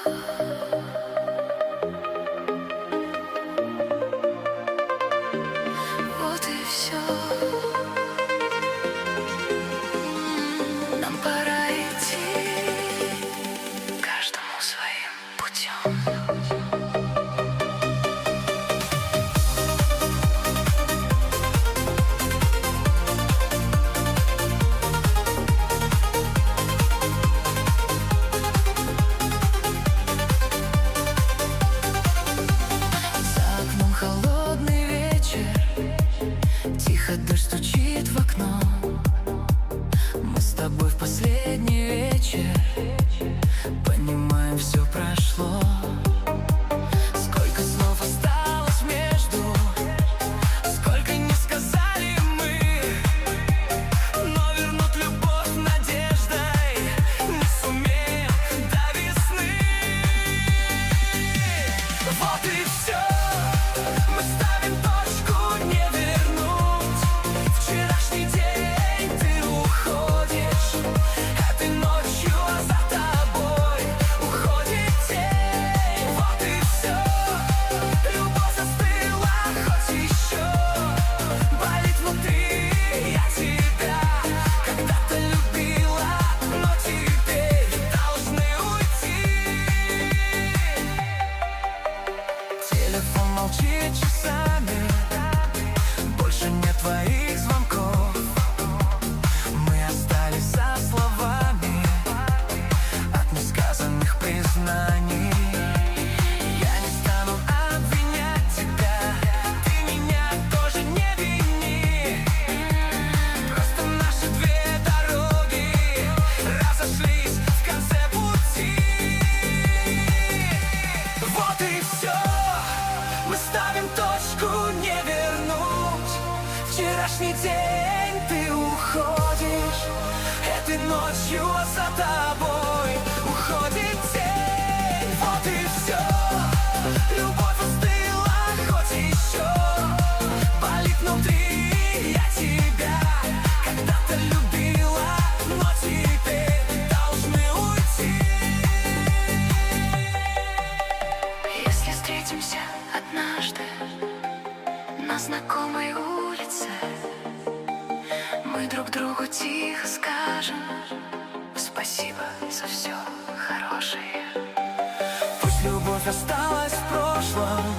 Вот и все. Нам пора идти, каждому своим путем. Тихо дождь стучит в окно. Мы с тобой в последний вечер понимаем, все прошло. Сколько слов осталось между, сколько не сказали мы, но вернуть любовь надеждой не сумеем до весны. Вот и все. Мы ставим точку, не вернуть. Вчерашний день ты уходишь этой ночью, а за тобой уходит тень. Вот и все. Любовь застыла, хоть еще болит внутри. Я тебя когда-то любила, но теперь должны уйти. Телефон молчит часами, больше нет твоих звонков. Мы остались со словами от несказанных признаний. Я не стану обвинять тебя, ты меня тоже не вини. Просто наши две дороги разошлись в конце пути. Вот и все. Мы ставим точку, не вернуть. Вчерашний день ты уходишь этой ночью, а за тобой уходит тень. Вот и все. Любовь остыла, хоть еще болит внутри. Я тебя когда-то любила, но теперь должны уйти. Если встретимся однажды на знакомой улице, мы друг другу тихо скажем спасибо за все хорошее. Пусть любовь осталась в прошлом,